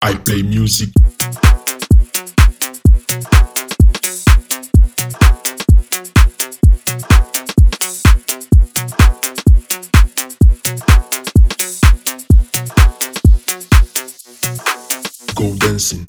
I play music. Go dancing.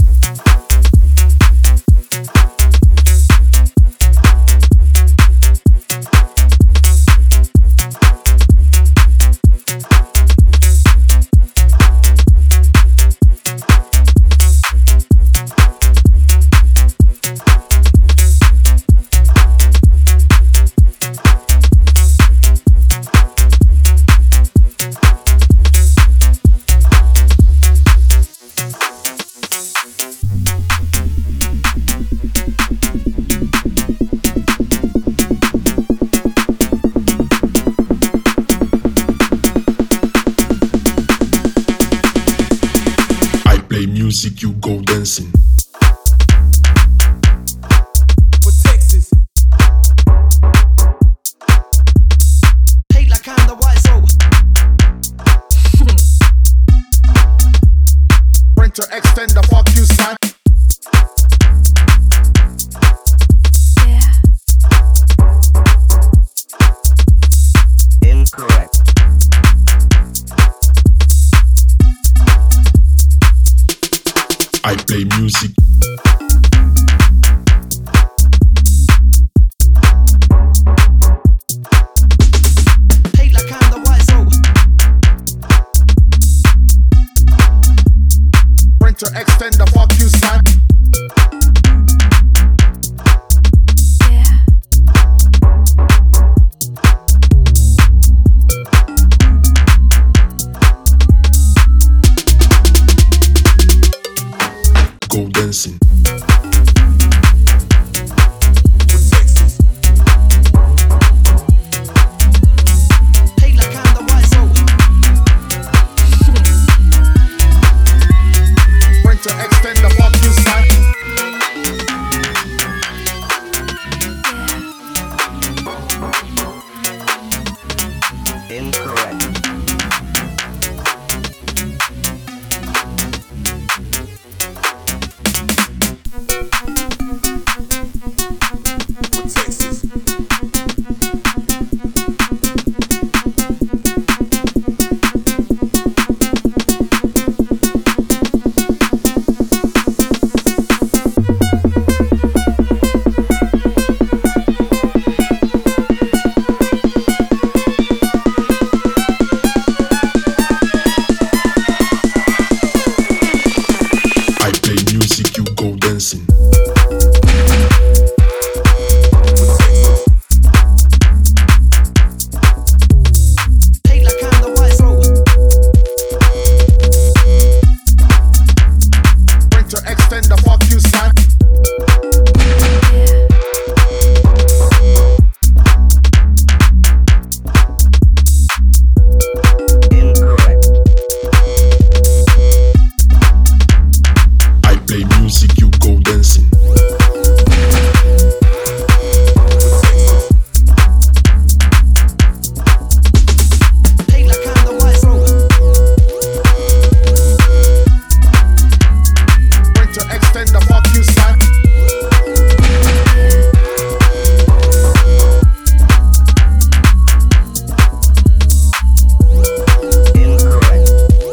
Play music, you go dancing. For Texas. Hate like I'm the white soul. Printer extender, fuck you, son. Yeah. Incorrect. I play music. Hate like I'm the white soul. Printer extender, fuck you, son. Go dancing. Hate like I'm the white soul. Printer extender, fuck you, son. Incorrect. I play music, you go dancing. Hate like I'm the white soul. Printer extender, fuck you, son. Incorrect. I play music, you go dancing. Hate like I'm the white soul. Printer extender, fuck you, son. Incorrect.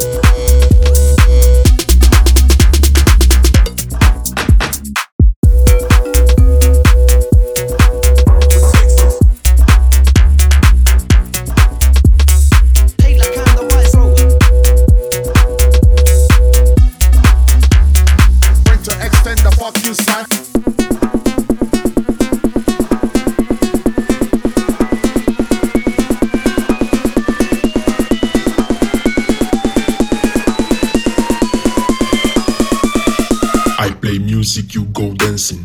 Hate like I'm the white soul. Printer extender, fuck you, son. I play music, you go dancing.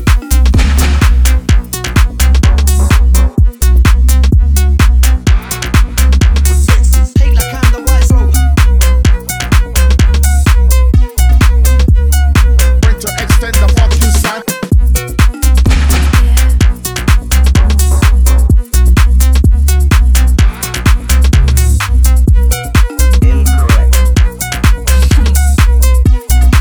Hate like I'm the white soul. Printer extender, fuck you, son. Incorrect.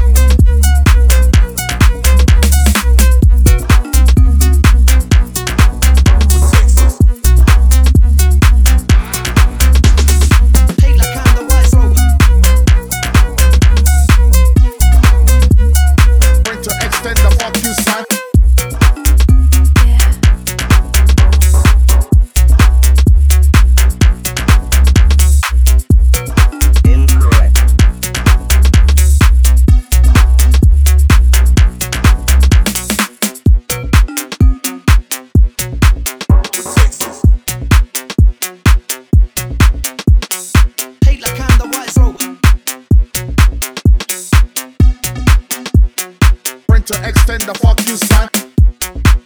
to extend the fuck you son.